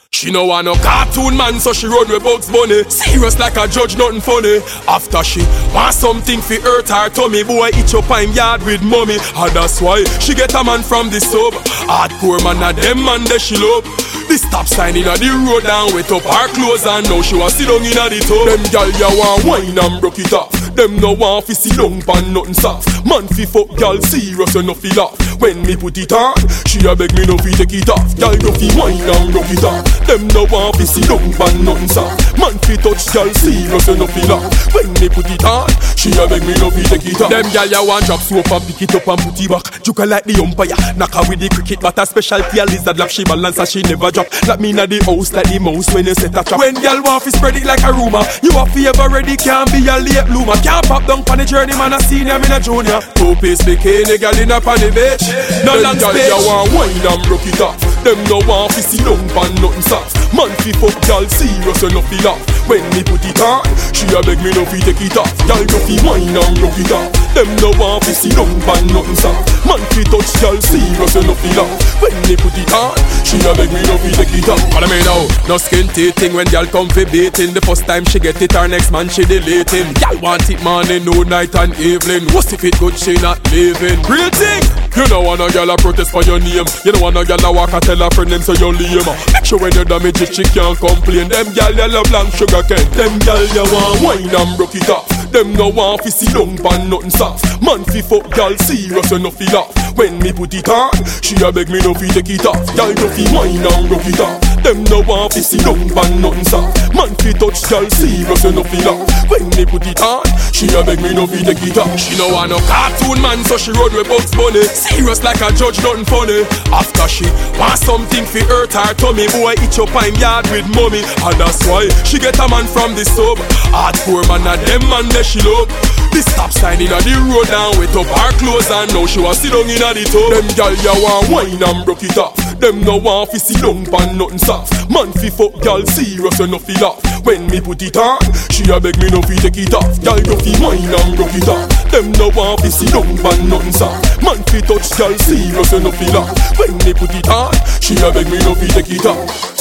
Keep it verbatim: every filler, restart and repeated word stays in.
She no want no cartoon man, so she run with Bugs Bunny. Serious like a judge, nothing funny. After she want something fi hurt her tummy, boy itch up in yard with mommy. And that's why she get a man from the sub. Hardcore man a them man that she love. The stop sign inna the road down, wet up her clothes and now she was sit down inna the tub. Them gal ya want wine and broke it off. Them no want fi sit down pan nothing soft. Man fi fuck gal serious and no fi laugh. When me put it on, she a beg me no fi take it off. Gal no fi wine and broke it off. Them no want fi sit down pan nothing soft. Man fi touch gal serious and no fi laugh. When me put it on, she a beg me no fi take it off. Them gal ya want drop soap and pick it up and put it back. Juka like the umpire, knock her with the cricket bat. A specialty a lizard lap, she balance and she never drop. Like me inna the house like the mouse when you set a trap. When gal want fi spread it like a rumor, you a fi ever ready, can't be a late bloomer. Can't pop down pon the journey, man a senior, me a junior. Two-piece bikini, gal inna pon the beach. No land stage. Them gal ya want wine and broke it off. Them no want fi sit down pon nothing soft. Man fi fuck gal serious and no fi laugh. When me put it on, she a beg me no fi take it off. Gal no fi wine and broke it off. Them no want fi sit down pon nothing soft. Man fi touch gal serious and no fi laugh. When me put it on, she a beg me no fi take it off. Follow me now, no skin teething when gal come fi beating. The first time she get it, her next man she delete him. Gal want it morning, no night and evening. What if it good, she not living? Real thing. You don't want a gal a protest for your name. You don't want a gal a walk and tell her friend them so you lame. Make sure when you damage it, she can't complain. Them gal you love long sugar cane. Them gal you want wine and broke it off. Them no want fi sit down pan nothing soft. Man fi fuck gal serious and no fi laugh. When me put it on, she a beg me no fi take it off. Gal no fi wine and broke it off. Them no want fi sit down pan nothing soft. Man fi touch gal serious and no fi laugh. When me put it on, she a beg me no fi take it off. She no want no cartoon man, so she run with Bugs Bunny. Serious like a judge, nothing funny. After she want something fi hurt her tummy, boy itch up in yard with mommy. And that's why she get a man from the sub. Hardcore man a them man that she love. The stop sign inna the road down, wet up her clothes and now she was sit down inna the tub. Them gal ya want wine and broke it off. Them no want fi sit down pan nothing soft. Man fi fuck gal serious and no fi laugh. When me put it on, she a beg me no fi take it off. Gal no fi wine and broke it off. Them no want fi sit down pan nothing soft. Man fi touch gal serious and no fi laugh. When me put it on, she a beg me no fi take it off.